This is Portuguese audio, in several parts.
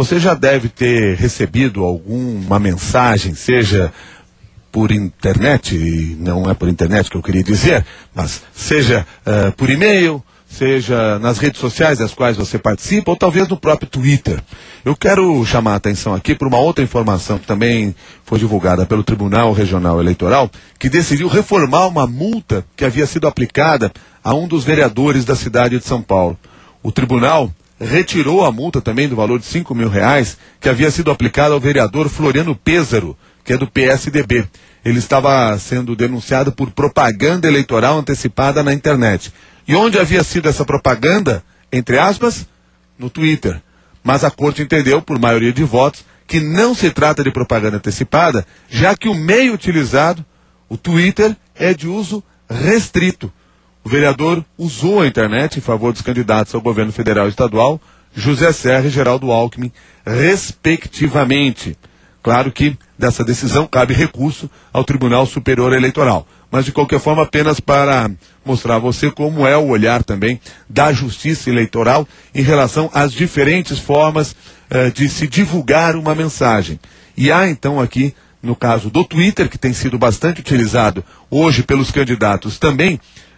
Você já deve ter recebido alguma mensagem, seja por internet, e não é por internet que eu queria dizer, mas seja por e-mail, seja nas redes sociais das quais você participa, ou talvez no próprio Twitter. Eu quero chamar a atenção aqui para uma outra informação que também foi divulgada pelo Tribunal Regional Eleitoral, que decidiu reformar uma multa que havia sido aplicada a um dos vereadores da cidade de São Paulo. O tribunal retirou a multa também do valor de R$5.000 que havia sido aplicada ao vereador Floriano Pêssaro, que é do PSDB. Ele estava sendo denunciado por propaganda eleitoral antecipada na internet. E onde havia sido essa propaganda? Entre aspas, no Twitter. Mas a corte entendeu, por maioria de votos, que não se trata de propaganda antecipada, já que o meio utilizado, o Twitter, é de uso restrito. O vereador usou a internet em favor dos candidatos ao governo federal e estadual, José Serra e Geraldo Alckmin, respectivamente. Claro que dessa decisão cabe recurso ao Tribunal Superior Eleitoral. Mas, de qualquer forma, apenas para mostrar a você como é o olhar também da Justiça Eleitoral em relação às diferentes formas de se divulgar uma mensagem. E há, então, aqui, no caso do Twitter, que tem sido bastante utilizado hoje pelos candidatos também,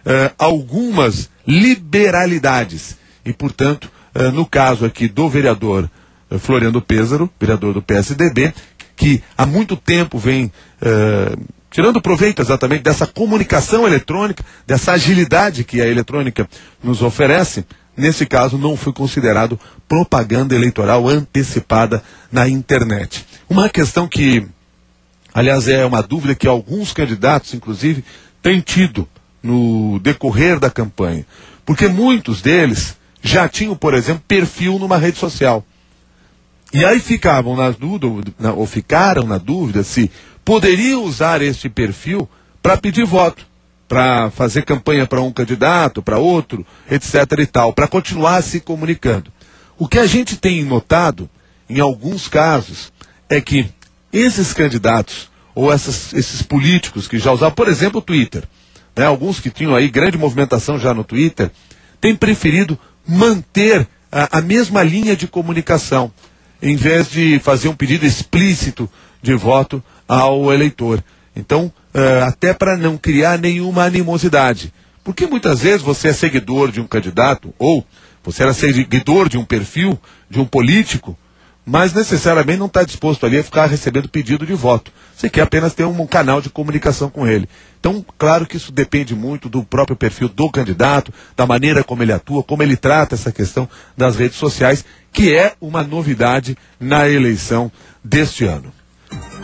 algumas liberalidades. E, portanto, no caso aqui do vereador Floriano Pêssaro, vereador do PSDB, que há muito tempo vem tirando proveito exatamente dessa comunicação eletrônica, dessa agilidade que a eletrônica nos oferece, nesse caso não foi considerado propaganda eleitoral antecipada na internet. Uma questão que, aliás, é uma dúvida que alguns candidatos, inclusive, têm tido no decorrer da campanha. Porque muitos deles já tinham, por exemplo, perfil numa rede social. E aí ficaram na dúvida se poderiam usar este perfil para pedir voto, para fazer campanha para um candidato, para outro, etc. e tal, para continuar se comunicando. O que a gente tem notado, em alguns casos, é que esses candidatos, ou esses políticos que já usavam, por exemplo, o Twitter, né, alguns que tinham aí grande movimentação já no Twitter, têm preferido manter a mesma linha de comunicação, em vez de fazer um pedido explícito de voto ao eleitor. Então, até para não criar nenhuma animosidade. Porque muitas vezes você é seguidor de um candidato, ou você era seguidor de um perfil, de um político, mas necessariamente não está disposto ali a ficar recebendo pedido de voto. Você quer apenas ter um canal de comunicação com ele. Então, claro que isso depende muito do próprio perfil do candidato, da maneira como ele atua, como ele trata essa questão das redes sociais, que é uma novidade na eleição deste ano.